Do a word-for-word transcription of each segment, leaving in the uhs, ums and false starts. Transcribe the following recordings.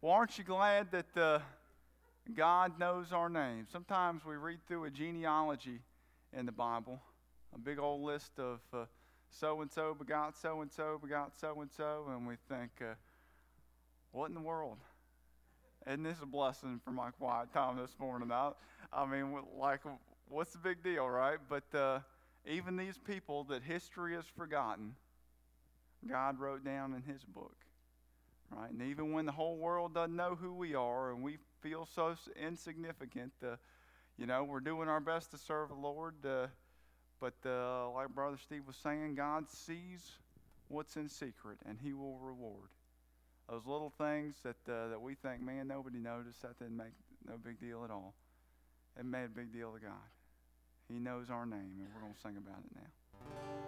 Well, aren't you glad that uh, God knows our name? Sometimes we read through a genealogy in the Bible, a big old list of uh, so-and-so begot so-and-so begot so-and-so, and we think, uh, what in the world? Isn't this a blessing for my quiet time this morning? I, I mean, like, what's the big deal, right? But uh, even these people that history has forgotten, God wrote down in his book. Right? And even when the whole world doesn't know who we are and we feel so insignificant, uh, you know, we're doing our best to serve the Lord. Uh, but uh, like Brother Steve was saying, God sees what's in secret and he will reward. Those little things that uh, that we think, man, nobody noticed, that didn't make no big deal at all. It made a big deal to God. He knows our name, and we're going to sing about it now.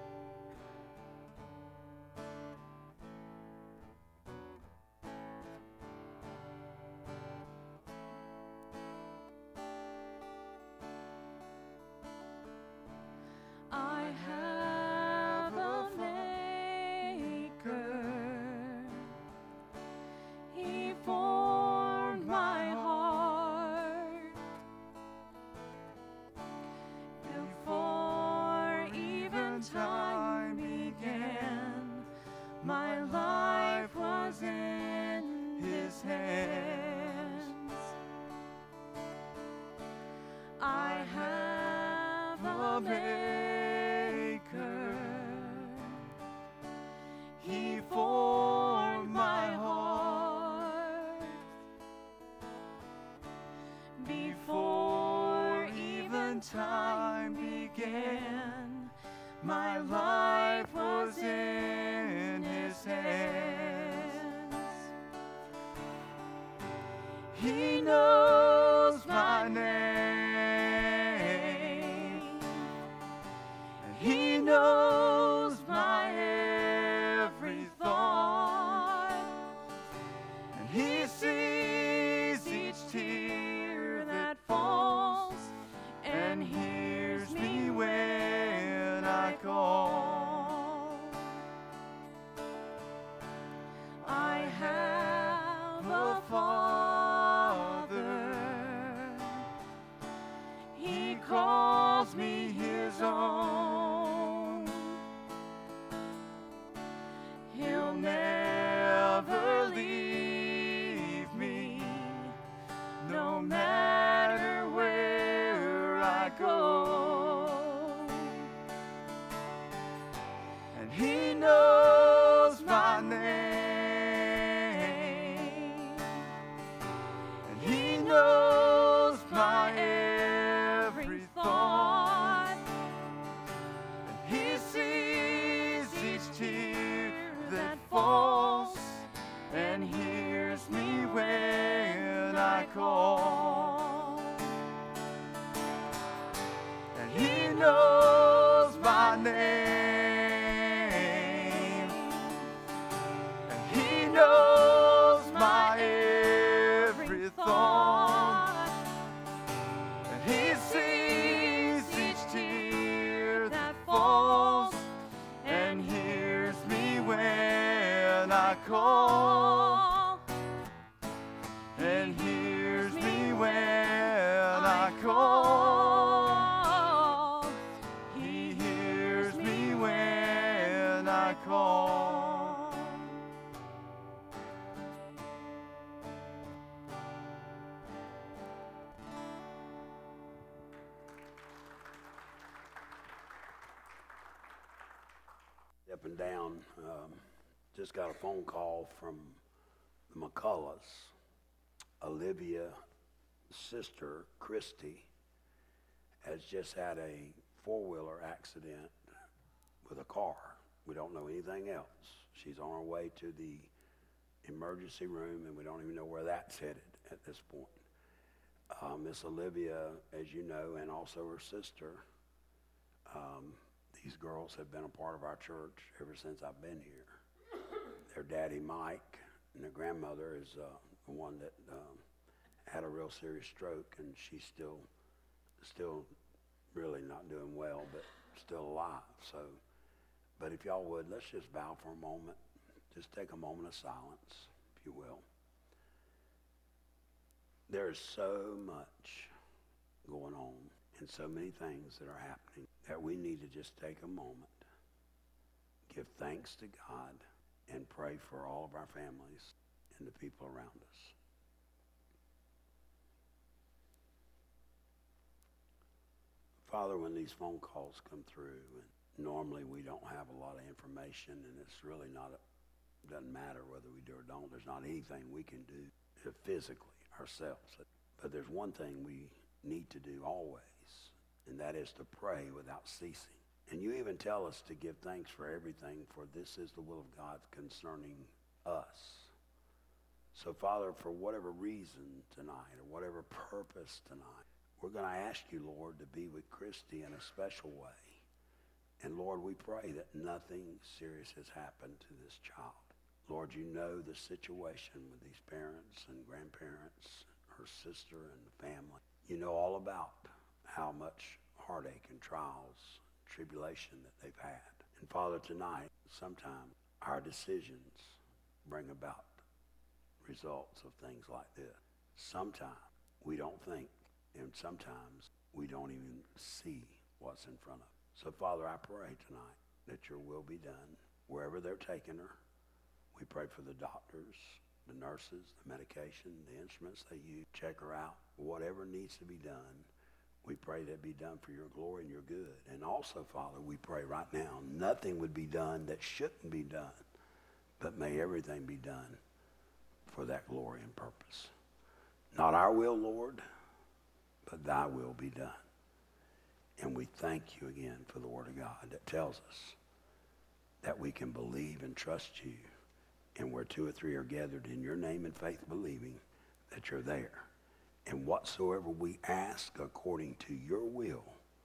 Time began, my life was in his hands. He knows my name, and he knows my every thought, and he sees each tear that falls and hears me when I call. I have a Father, he calls me his own. He'll never leave me, no matter where I go. And he knows my name, and he knows my every thought, and he sees each tear that falls and hears me when I call. And he knows my name, and he knows my every thought, and he sees each tear that falls and hears me when I call, and hears me when I call. He hears me when I call. Up and down, um, just got a phone call from the McCulloughs. Olivia's sister, Christy, has just had a four-wheeler accident with a car. We don't know anything else. She's on her way to the emergency room, and we don't even know where that's headed at this point. Uh, Miss Olivia, as you know, and also her sister, um, these girls have been a part of our church ever since I've been here. Their daddy, Mike, and their grandmother is uh, the one that um, had a real serious stroke, and she's still, still really not doing well, but still alive. So, but if y'all would, let's just bow for a moment. Just take a moment of silence, if you will. There's so much going on and so many things that are happening that we need to just take a moment, give thanks to God, and pray for all of our families and the people around us. Father, when these phone calls come through, and normally we don't have a lot of information, and it's really not, a, doesn't matter whether we do or don't. There's not anything we can do physically ourselves. But there's one thing we need to do always, and that is to pray without ceasing. And you even tell us to give thanks for everything, for this is the will of God concerning us. So, Father, for whatever reason tonight, or whatever purpose tonight, we're going to ask you, Lord, to be with Christy in a special way. And, Lord, we pray that nothing serious has happened to this child. Lord, you know the situation with these parents and grandparents, her sister and the family. You know all about how much heartache and trials, tribulation that they've had. And, Father, tonight, sometimes our decisions bring about results of things like this. Sometimes we don't think, and sometimes we don't even see what's in front of us. So, Father, I pray tonight that your will be done wherever they're taking her. We pray for the doctors, the nurses, the medication, the instruments they use. Check her out. Whatever needs to be done, we pray that be done for your glory and your good. And also, Father, we pray right now, nothing would be done that shouldn't be done, but may everything be done for that glory and purpose. Not our will, Lord, but thy will be done. And we thank you again for the word of God that tells us that we can believe and trust you. And where two or three are gathered in your name in faith, believing that you're there. And whatsoever we ask according to your will,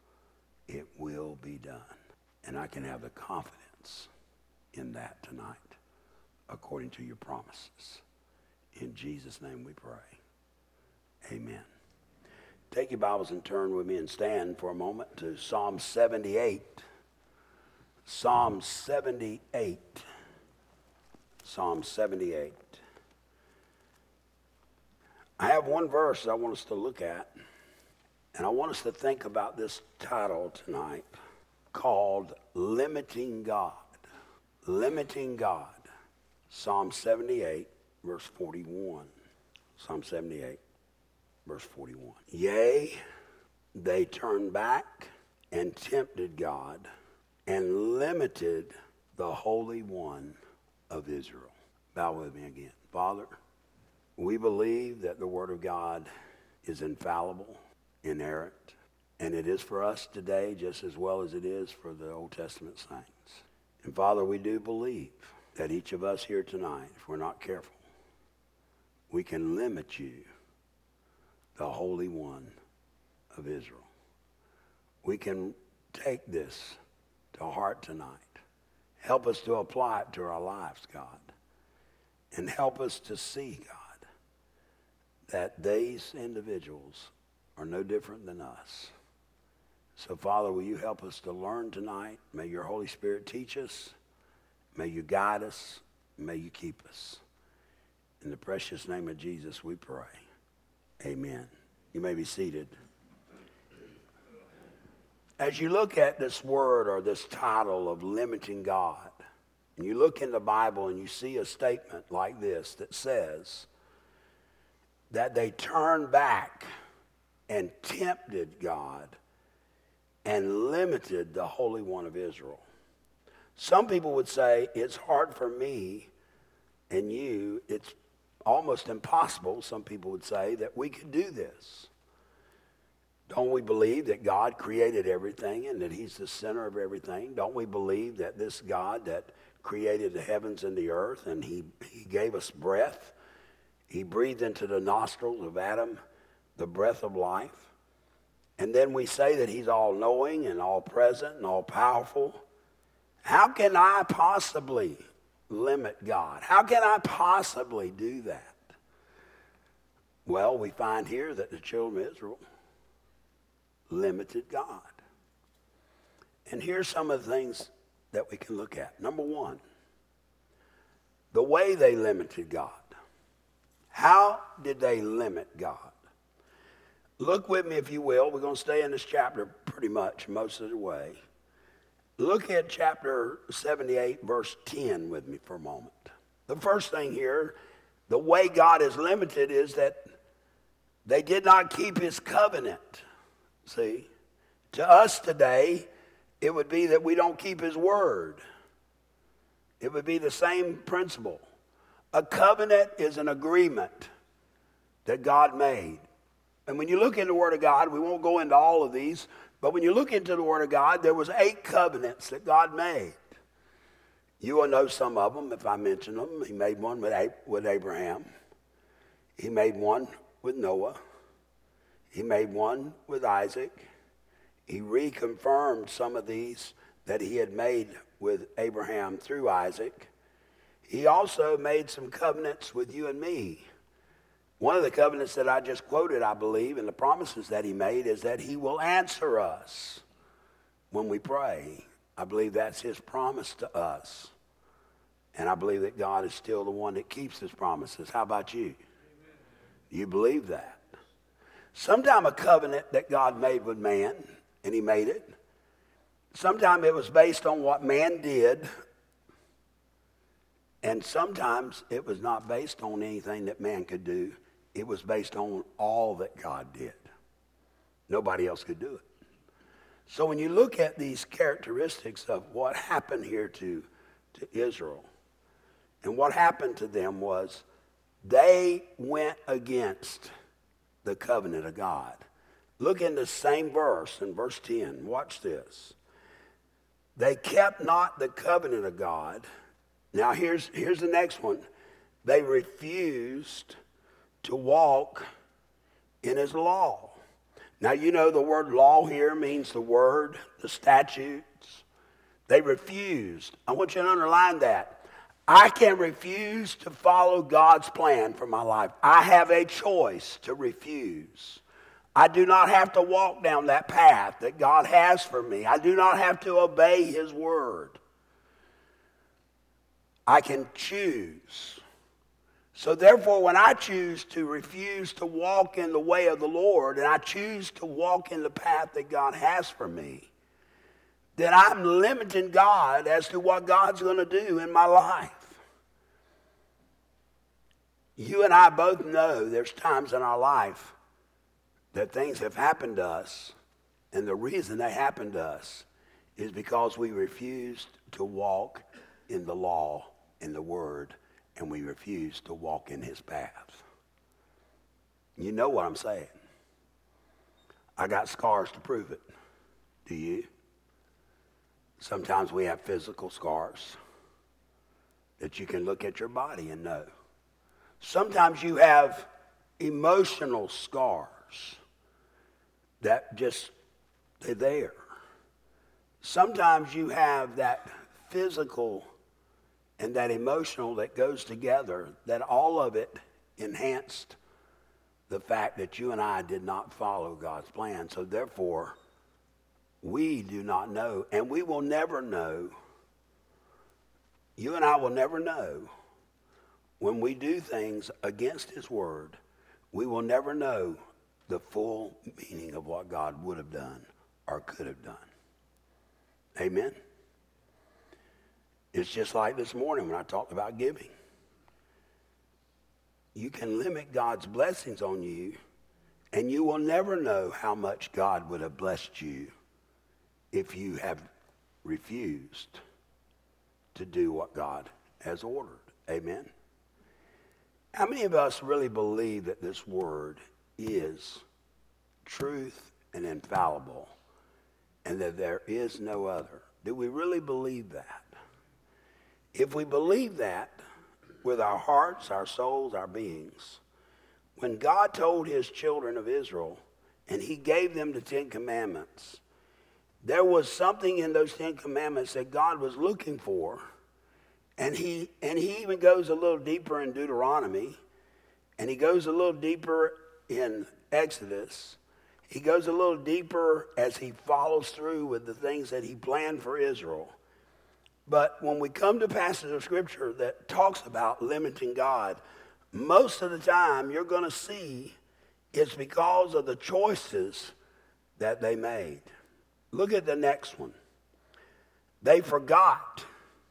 it will be done. And I can have the confidence in that tonight, according to your promises. In Jesus' name we pray. Amen. Take your Bibles and turn with me and stand for a moment to Psalm seventy-eight. Psalm seventy-eight. Psalm seventy-eight. I have one verse I want us to look at, and I want us to think about this title tonight called Limiting God. Limiting God. Psalm seventy-eight, verse forty-one. Psalm seventy-eight, verse forty-one. Yea, they turned back and tempted God and limited the Holy One of Israel. Bow with me again. Father, we believe that the Word of God is infallible, inerrant, and it is for us today just as well as it is for the Old Testament saints. And Father, we do believe that each of us here tonight, if we're not careful, we can limit you, the Holy One of Israel. We can take this to heart tonight. Help us to apply it to our lives, God. And help us to see, God, that these individuals are no different than us. So, Father, will you help us to learn tonight? May your Holy Spirit teach us. May you guide us. May you keep us. In the precious name of Jesus, we pray. Amen. You may be seated. As you look at this word or this title of limiting God, and you look in the Bible and you see a statement like this that says that they turned back and tempted God and limited the Holy One of Israel. Some people would say it's hard for me and you, it's almost impossible, some people would say, that we could do this. Don't we believe that God created everything and that he's the center of everything? Don't we believe that this God that created the heavens and the earth and he, he gave us breath, he breathed into the nostrils of Adam the breath of life? And then we say that he's all-knowing and all-present and all-powerful. How can I possibly limit God? How can I possibly do that? Well, we find here that the children of Israel limited God. And here's some of the things that we can look at. Number one, the way they limited God. How did they limit God? Look with me, if you will. We're going to stay in this chapter pretty much most of the way. Look at chapter seventy-eight, verse ten with me for a moment. The first thing here, the way God is limited is that they did not keep his covenant. See, to us today, it would be that we don't keep his word. It would be the same principle. A covenant is an agreement that God made. And when you look in the Word of God, we won't go into all of these, but when you look into the Word of God, there was eight covenants that God made. You will know some of them if I mention them. He made one with, with Abraham. He made one with Noah. He made one with Isaac. He reconfirmed some of these that he had made with Abraham through Isaac. He also made some covenants with you and me. One of the covenants that I just quoted, I believe, and the promises that he made is that he will answer us when we pray. I believe that's his promise to us. And I believe that God is still the one that keeps his promises. How about you? Amen. You believe that? Sometime a covenant that God made with man, and he made it. Sometime it was based on what man did. And sometimes it was not based on anything that man could do. It was based on all that God did. Nobody else could do it. So when you look at these characteristics of what happened here to, to Israel, and what happened to them was they went against the covenant of God. Look in the same verse, in verse ten. Watch this. They kept not the covenant of God. Now here's, here's the next one. They refused to walk in his law. Now you know the word law here means the word, the statutes. They refused. I want you to underline that. I can refuse to follow God's plan for my life. I have a choice to refuse. I do not have to walk down that path that God has for me. I do not have to obey his word. I can choose. So therefore, when I choose to refuse to walk in the way of the Lord, and I choose to walk in the path that God has for me, then I'm limiting God as to what God's going to do in my life. You and I both know there's times in our life that things have happened to us, and the reason they happened to us is because we refused to walk in the law, in the word, and we refused to walk in his path. You know what I'm saying. I got scars to prove it. Do you? Sometimes we have physical scars that you can look at your body and know. Sometimes you have emotional scars that just, they're there. Sometimes you have that physical and that emotional that goes together, that all of it enhanced the fact that you and I did not follow God's plan. So therefore, we do not know, and we will never know, you and I will never know, when we do things against his word, we will never know the full meaning of what God would have done or could have done. Amen? It's just like this morning when I talked about giving. You can limit God's blessings on you, and you will never know how much God would have blessed you if you have refused to do what God has ordered. Amen? How many of us really believe that this word is truth and infallible, and that there is no other? Do we really believe that? If we believe that with our hearts, our souls, our beings, when God told his children of Israel and he gave them the Ten Commandments, there was something in those Ten Commandments that God was looking for. And he, and he even goes a little deeper in Deuteronomy, and he goes a little deeper in Exodus. He goes a little deeper as he follows through with the things that he planned for Israel. But when we come to passages of Scripture that talks about limiting God, most of the time you're going to see It's because of the choices that they made. Look at the next one. They forgot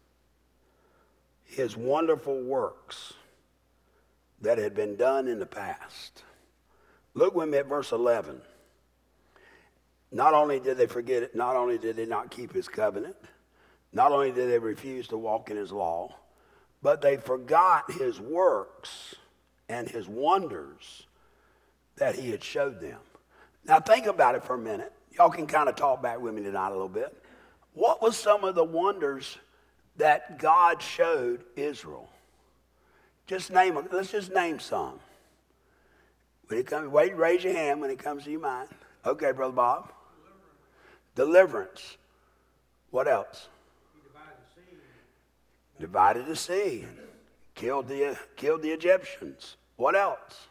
his wonderful works that had been done in the past. Look with me at verse eleven. Not only did they forget it, not only did they not keep his covenant, not only did they refuse to walk in his law, but they forgot his works and his wonders that he had showed them. Now think about it for a minute. Y'all can kind of talk back with me tonight a little bit. What was some of the wonders that God showed Israel? Just name them. Let's just name some. When it comes, wait, raise your hand when it comes to your mind. Okay, Brother Bob. Deliverance. Deliverance. What else? He divided the sea. Divided the sea. Killed the, killed the Egyptians. What else?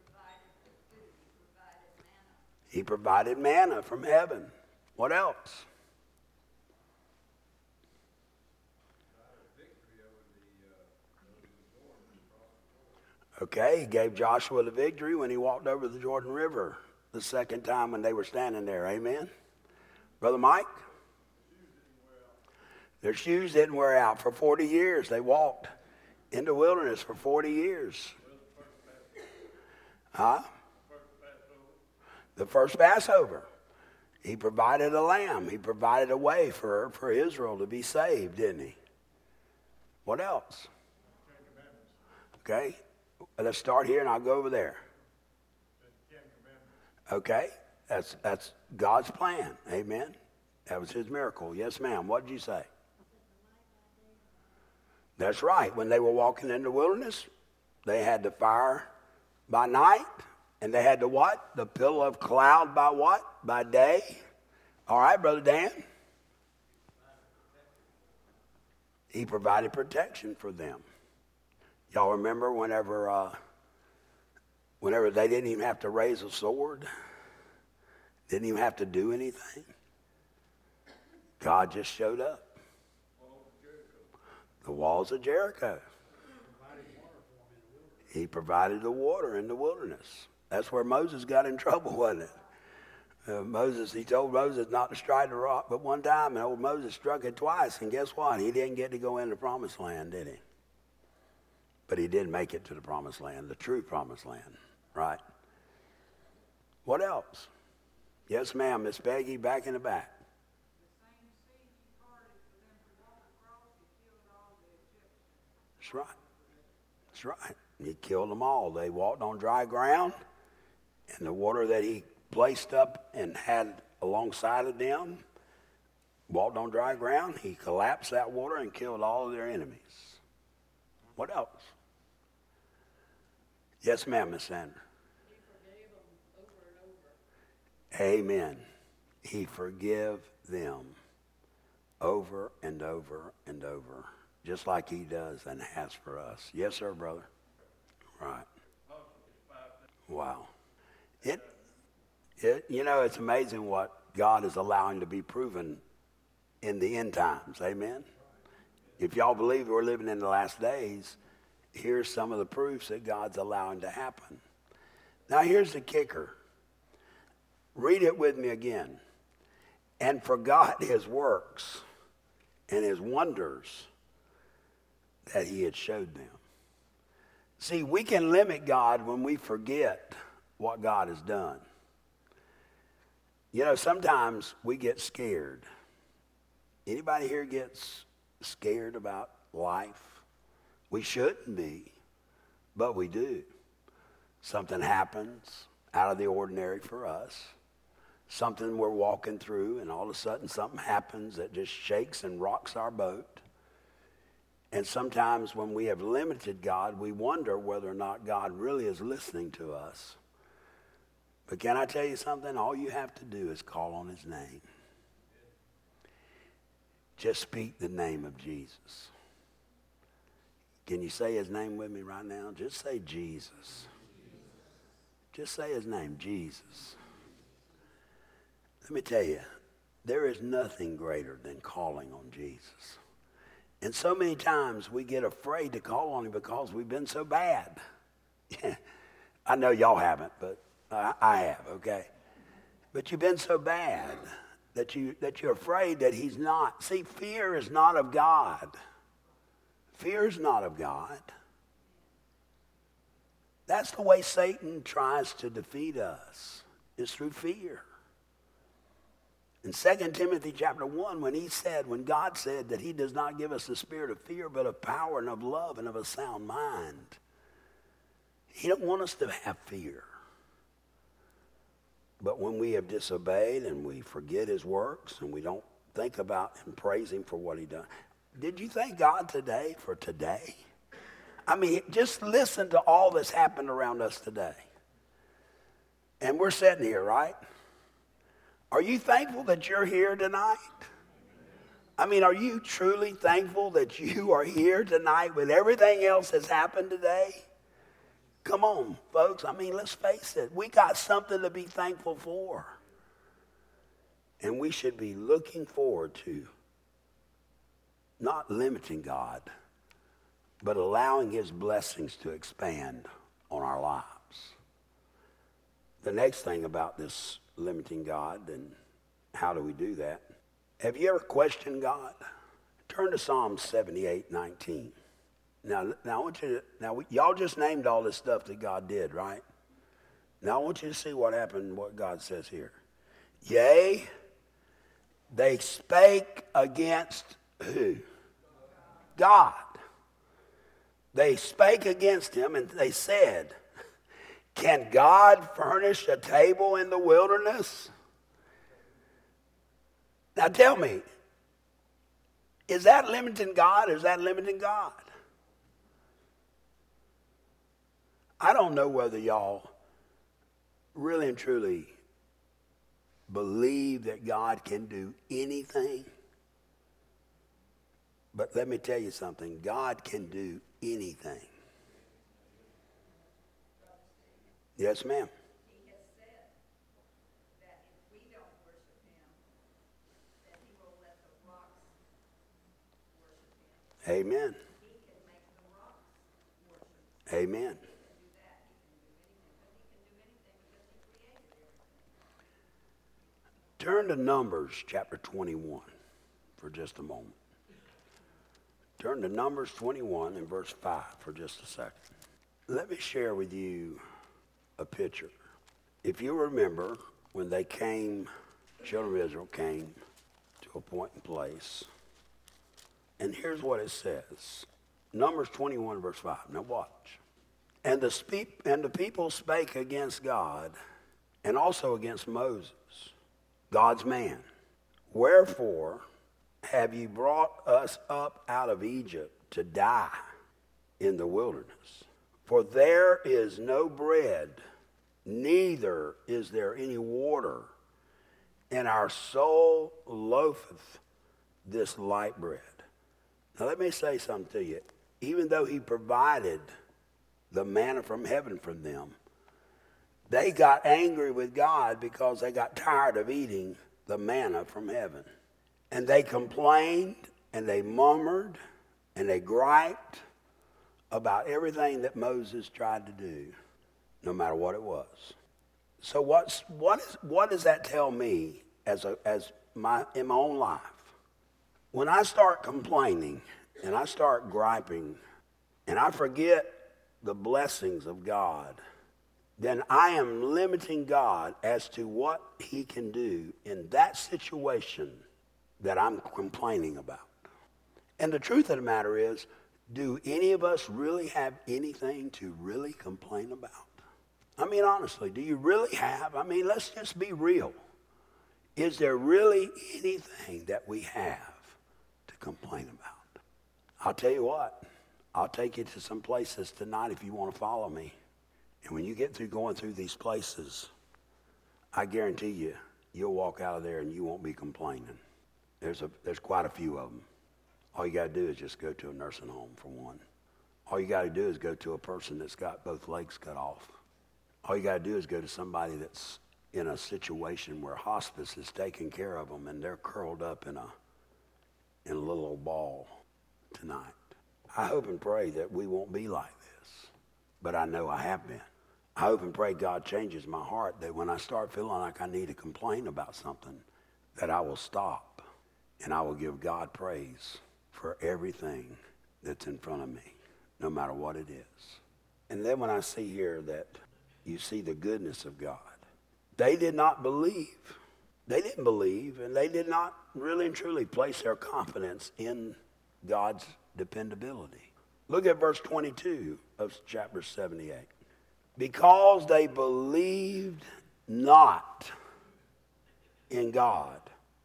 He provided manna from heaven. What else? Okay, he gave Joshua the victory when he walked over the Jordan River the second time when they were standing there. Amen? Brother Mike? Their shoes didn't wear out. For forty years, they walked in the wilderness for forty years. Huh? The first Passover. He provided a lamb. He provided a way for, for Israel to be saved, didn't he? What else? Okay. Let's start here and I'll go over there. Okay. That's that's God's plan. Amen. That was his miracle. Yes, ma'am. What did you say? That's right. When they were walking in the wilderness, they had the fire by night. And they had the what? The pillar of cloud by what? By day. All right, Brother Dan. He provided protection for them. Y'all remember whenever, uh, whenever they didn't even have to raise a sword, didn't even have to do anything. God just showed up. The walls of Jericho. He provided the water in the wilderness. That's where Moses got in trouble, wasn't it? Uh, Moses, he told Moses not to strike the rock, but one time, and old Moses struck it twice, and guess what? He didn't get to go into the promised land, did he? But he did make it to the promised land, the true promised land, right? What else? Yes, ma'am, Miss Peggy, back in the back. That's right. That's right. He killed them all. They walked on dry ground, and the water that he placed up and had alongside of them walked on dry ground. He collapsed that water and killed all of their enemies. What else? Yes, ma'am, Miss Sandra. He forgave them over and over. Amen. He forgive them over and over and over, just like he does and has for us. Yes, sir, brother. Right. Wow. It, it, you know, it's amazing what God is allowing to be proven in the end times. Amen. If y'all believe we're living in the last days, here's some of the proofs that God's allowing to happen. Now, here's the kicker. Read it with me again. And forgot his works and his wonders that he had showed them. See, we can limit God when we forget what God has done. You know, sometimes we get scared. Anybody here gets scared about life? We shouldn't be, but we do. Something happens out of the ordinary for us. Something we're walking through, and all of a sudden something happens that just shakes and rocks our boat. And sometimes when we have limited God, we wonder whether or not God really is listening to us. But can I tell you something? All you have to do is call on his name. Just speak the name of Jesus. Can you say his name with me right now? Just say Jesus. Just say his name, Jesus. Let me tell you, there is nothing greater than calling on Jesus. And so many times we get afraid to call on him because we've been so bad. I know y'all haven't, but I, I have, okay? But you've been so bad that, you, that you're afraid that he's not. See, fear is not of God. Fear is not of God. That's the way Satan tries to defeat us, is through fear. In Second Timothy chapter one, when he said, when God said that he does not give us the spirit of fear, but of power and of love and of a sound mind, he don't want us to have fear. But when we have disobeyed and we forget his works and we don't think about and praise him for what he done. Did you thank God today for today? I mean, just listen to all that's happened around us today. And we're sitting here, right? Are you thankful that you're here tonight? I mean, are you truly thankful that you are here tonight with everything else that's happened today? Come on, folks. I mean, let's face it. We got something to be thankful for. And we should be looking forward to not limiting God, but allowing his blessings to expand on our lives. The next thing about this limiting God, and how do we do that? Have you ever questioned God? Turn to Psalm seventy-eight nineteen. Now, now I want you to, now y'all just named all this stuff that God did, right? Now I want you to see what happened, what God says here. Yea, they spake against who? God. They spake against him and they said, can God furnish a table in the wilderness? Now tell me, is that limiting God or is that limiting God? I don't know whether y'all really and truly believe that God can do anything. But let me tell you something. God can do anything. Yes, ma'am. He has said that if we don't worship him, that he will let the rocks worship him. Amen. He can make the rocks worship him. Amen. He can do that. He can do anything. But he can do anything because he created everything. Turn to Numbers chapter twenty-one for just a moment. Turn to Numbers twenty-one and verse five for just a second. Let me share with you a picture. If you remember, when they came, children of Israel came to a point and place, and here's what it says. Numbers twenty-one verse five. Now watch. And the, spe- and the people spake against God and also against Moses, God's man. Wherefore have ye brought us up out of Egypt to die in the wilderness? For there is no bread, neither is there any water, and our soul loatheth this light bread. Now let me say something to you. Even though he provided the manna from heaven from them, they got angry with God because they got tired of eating the manna from heaven. And they complained, and they murmured, and they griped about everything that Moses tried to do, no matter what it was. So what's, what, is, what does that tell me as, a, as my, in my own life? When I start complaining, and I start griping, and I forget the blessings of God, then I am limiting God as to what he can do in that situation that I'm complaining about. And the truth of the matter is, do any of us really have anything to really complain about? I mean, honestly, do you really have? I mean, let's just be real. Is there really anything that we have to complain about? I'll tell you what. I'll take you to some places tonight if you want to follow me. And when you get through going through these places, I guarantee you, you'll walk out of there and you won't be complaining. There's a there's quite a few of them. All you got to do is just go to a nursing home for one. All you got to do is go to a person that's got both legs cut off. All you got to do is go to somebody that's in a situation where hospice is taking care of them and they're curled up in a in a little old ball tonight. I hope and pray that we won't be like this, but I know I have been. I hope and pray God changes my heart, that when I start feeling like I need to complain about something, that I will stop and I will give God praise for everything that's in front of me, no matter what it is. And then when I see here that you see the goodness of God, they did not believe. They didn't believe, and they did not really and truly place their confidence in God's dependability. Look at verse twenty-two of chapter seventy-eight. Because they believed not in God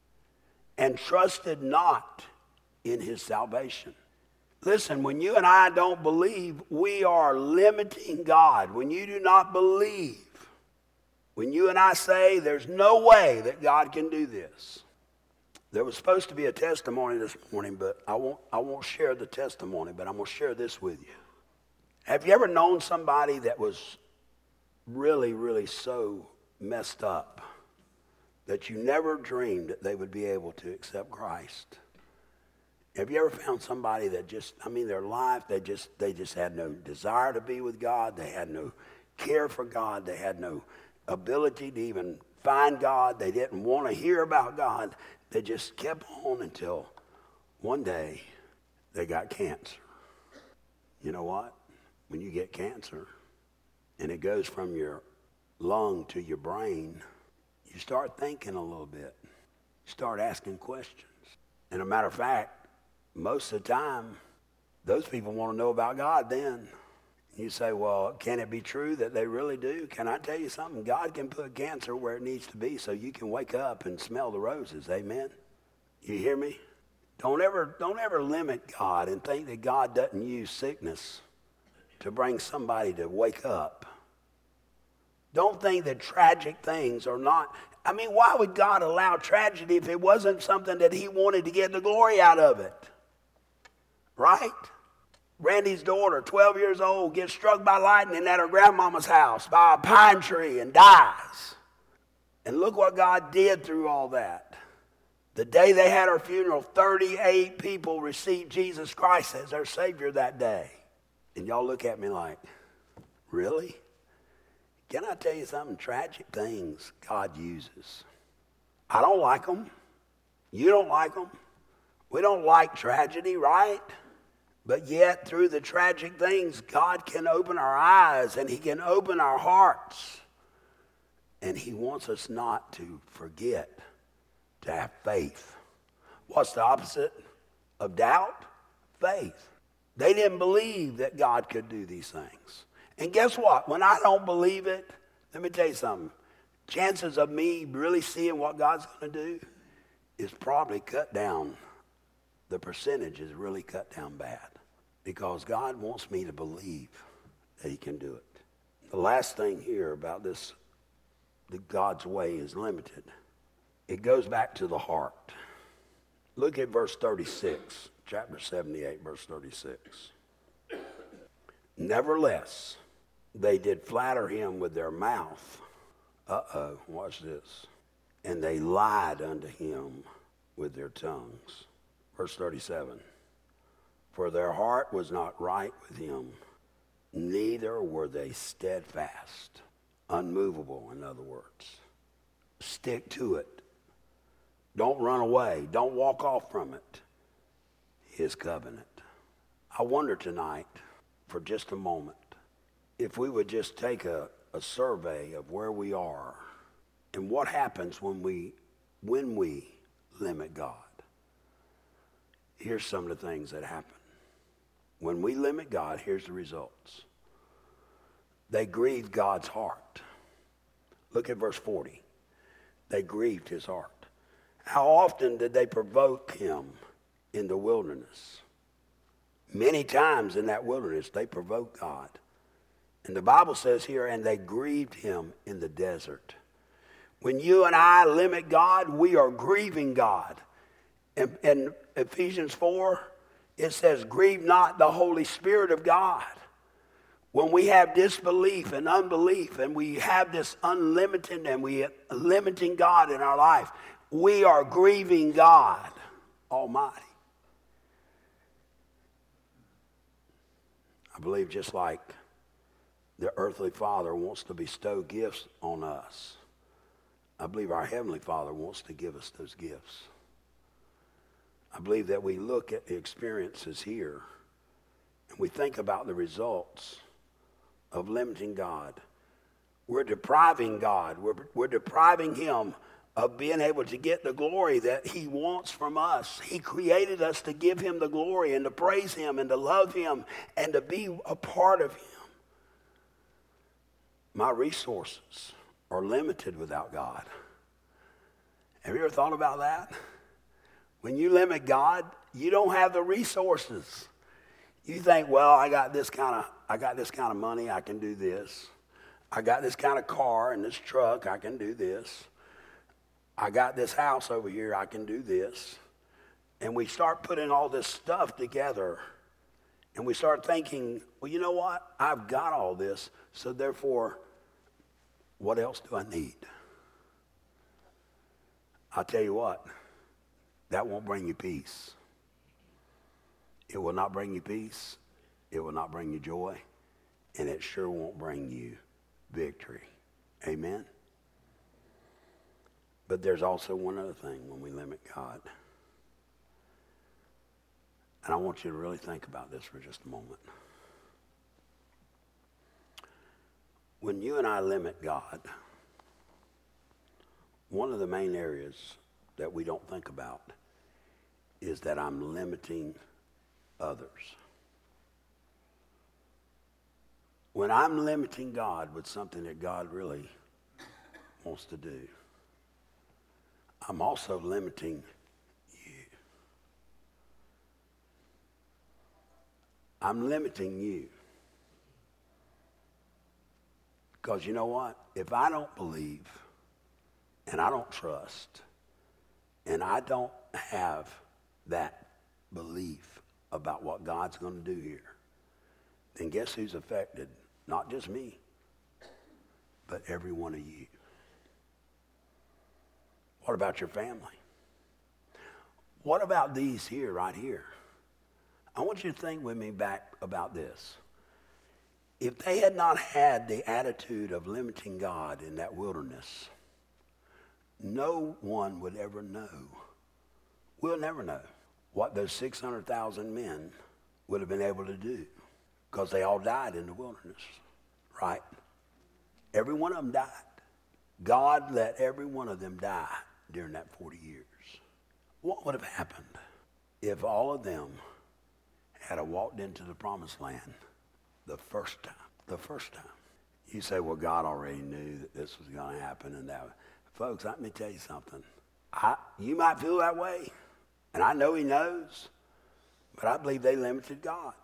and trusted not in his salvation. Listen, when you and I don't believe, we are limiting God. When you do not believe, when you and I say there's no way that God can do this. There was supposed to be a testimony this morning, but I won't, I won't share the testimony, but I'm going to share this with you. Have you ever known somebody that was really, really so messed up that you never dreamed that they would be able to accept Christ? Have you ever found somebody that just, I mean, their life, they just, they just had no desire to be with God. They had no care for God. They had no ability to even find God. They didn't want to hear about God. They just kept on until one day they got cancer. You know what? When you get cancer and it goes from your lung to your brain, you start thinking a little bit. You start asking questions. And a matter of fact, most of the time, those people want to know about God then. You say, well, can it be true that they really do? Can I tell you something? God can put cancer where it needs to be so you can wake up and smell the roses. Amen? You hear me? Don't ever, don't ever limit God and think that God doesn't use sickness to bring somebody to wake up. Don't think that tragic things are not. I mean, why would God allow tragedy if it wasn't something that he wanted to get the glory out of it? Right? Randy's daughter, twelve years old, gets struck by lightning at her grandmama's house by a pine tree and dies. And look what God did through all that. The day they had her funeral, thirty-eight people received Jesus Christ as their Savior that day. And y'all look at me like, really? Can I tell you something? Tragic things God uses. I don't like them. You don't like them. We don't like tragedy, right? But yet, through the tragic things, God can open our eyes and he can open our hearts. And he wants us not to forget to have faith. What's the opposite of doubt? Faith. They didn't believe that God could do these things. And guess what? When I don't believe it, let me tell you something. Chances of me really seeing what God's going to do is probably cut down. The percentage is really cut down bad. Because God wants me to believe that he can do it. The last thing here about this, that God's way is limited. It goes back to the heart. Look at verse thirty-six, chapter seventy-eight, verse thirty-six. Nevertheless, they did flatter him with their mouth. Uh-oh, watch this. And they lied unto him with their tongues. Verse thirty-seven. For their heart was not right with him, neither were they steadfast, unmovable, in other words. Stick to it. Don't run away. Don't walk off from it. His covenant. I wonder tonight, for just a moment, if we would just take a, a survey of where we are and what happens when we, when we limit God. Here's some of the things that happen. When we limit God, here's the results. They grieved God's heart. Look at verse forty. They grieved his heart. How often did they provoke him in the wilderness? Many times in that wilderness, they provoked God. And the Bible says here, and they grieved him in the desert. When you and I limit God, we are grieving God. In, in Ephesians four, it says, grieve not the Holy Spirit of God. When we have disbelief and unbelief and we have this unlimited and we are limiting God in our life, we are grieving God Almighty. I believe just like the earthly Father wants to bestow gifts on us, I believe our Heavenly Father wants to give us those gifts. I believe that we look at the experiences here and we think about the results of limiting God. We're depriving God. We're, we're depriving him of being able to get the glory that he wants from us. He created us to give him the glory and to praise him and to love him and to be a part of him. My resources are limited without God. Have you ever thought about that? When you limit God, you don't have the resources. You think, well, I got this kind of I got this kind of money, I can do this. I got this kind of car and this truck, I can do this. I got this house over here, I can do this. And we start putting all this stuff together and we start thinking, well, you know what? I've got all this, so therefore, what else do I need? I'll tell you what, that won't bring you peace. It will not bring you peace. It will not bring you joy. And it sure won't bring you victory. Amen? But there's also one other thing when we limit God. And I want you to really think about this for just a moment. When you and I limit God, one of the main areas that we don't think about is that I'm limiting others. When I'm limiting God with something that God really wants to do, I'm also limiting you. I'm limiting you. Because you know what? If I don't believe and I don't trust and I don't have that belief about what God's going to do here, then guess who's affected? Not just me, but every one of you. What about your family? What about these here, right here? I want you to think with me back about this. If they had not had the attitude of limiting God in that wilderness, no one would ever know. We'll never know what those six hundred thousand men would have been able to do, because they all died in the wilderness, right? Every one of them died. God let every one of them die during that forty years. What would have happened if all of them had walked into the promised land the first time? The first time. You say, well, God already knew that this was going to happen and that. Folks, let me tell you something. I, you might feel that way, and I know he knows, but I believe they limited God.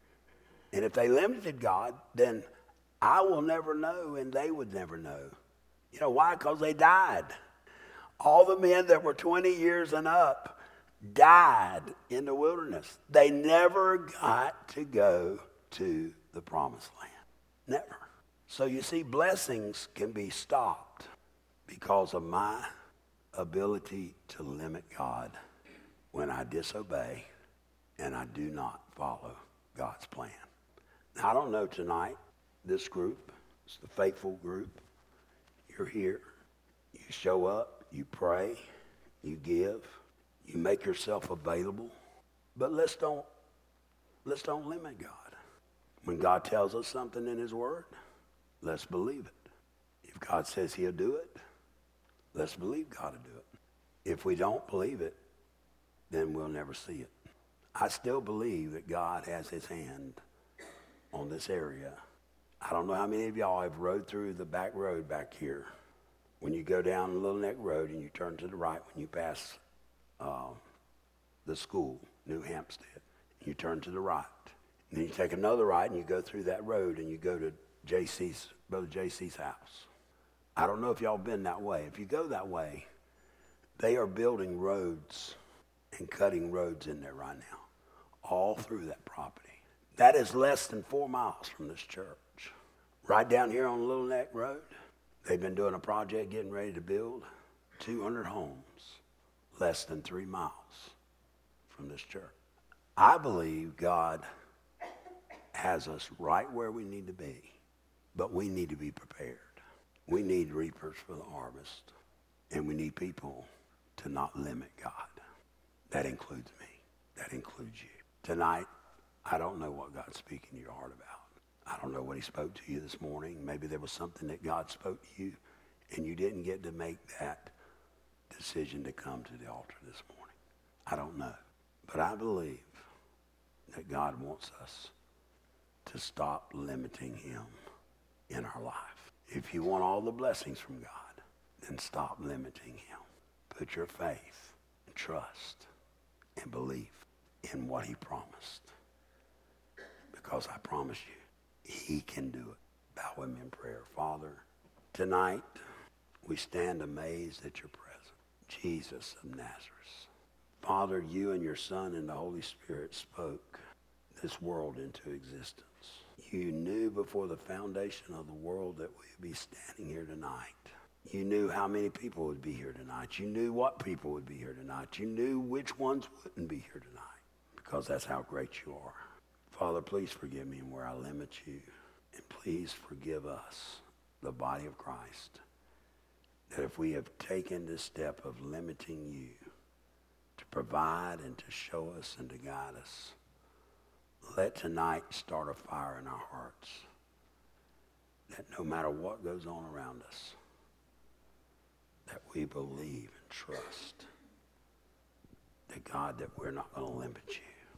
And if they limited God, then I will never know and they would never know. You know why? Because they died. All the men that were twenty years and up died in the wilderness. They never got to go to the promised land. Never. So you see, blessings can be stopped because of my ability to limit God when I disobey and I do not follow God's plan. Now, I don't know tonight, this group, it's the faithful group. You're here. You show up, you pray, you give, you make yourself available. But let's don't, let's don't limit God. When God tells us something in his word, let's believe it. If God says he'll do it, let's believe God will do it. If we don't believe it, then we'll never see it. I still believe that God has his hand on this area. I don't know how many of y'all have rode through the back road back here. When you go down Little Neck Road and you turn to the right when you pass uh, the school, New Hampstead, you turn to the right. And then you take another right and you go through that road and you go to J C's, Brother J C's house. I don't know if y'all been that way. If you go that way, they are building roads and cutting roads in there right now, all through that property. That is less than four miles from this church. Right down here on Little Neck Road, they've been doing a project getting ready to build two hundred homes less than three miles from this church. I believe God has us right where we need to be But we need to be prepared. We need reapers for the harvest. And we need people to not limit God. That includes me. That includes you. Tonight, I don't know what God's speaking to your heart about. I don't know what he spoke to you this morning. Maybe there was something that God spoke to you and you didn't get to make that decision to come to the altar this morning. I don't know. But I believe that God wants us to stop limiting him in our life. If you want all the blessings from God, then stop limiting him. Put your faith and trust and belief in what he promised. Because I promise you, he can do it. Bow with me in prayer. Father, tonight we stand amazed at your presence. Jesus of Nazareth. Father, you and your Son and the Holy Spirit spoke this world into existence. You knew before the foundation of the world that we would be standing here tonight. You knew how many people would be here tonight. You knew what people would be here tonight. You knew which ones wouldn't be here tonight. Because that's how great you are. Father, please forgive me where I limit you. And please forgive us, the body of Christ, that if we have taken this step of limiting you to provide and to show us and to guide us, let tonight start a fire in our hearts that no matter what goes on around us, that we believe and trust that God, that we're not going to limit you.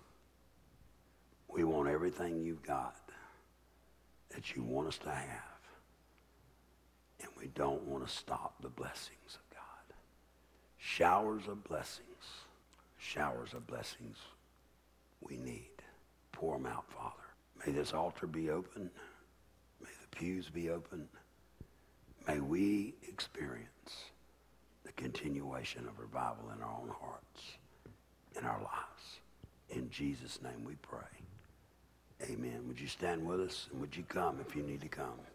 We want everything you've got that you want us to have. And we don't want to stop the blessings of God. Showers of blessings. Showers of blessings we need. Pour them out, Father. May this altar be open. May the pews be open. May we experience the continuation of revival in our own hearts, in our lives. In Jesus' name we pray. Amen. Would you stand with us, and would you come if you need to come?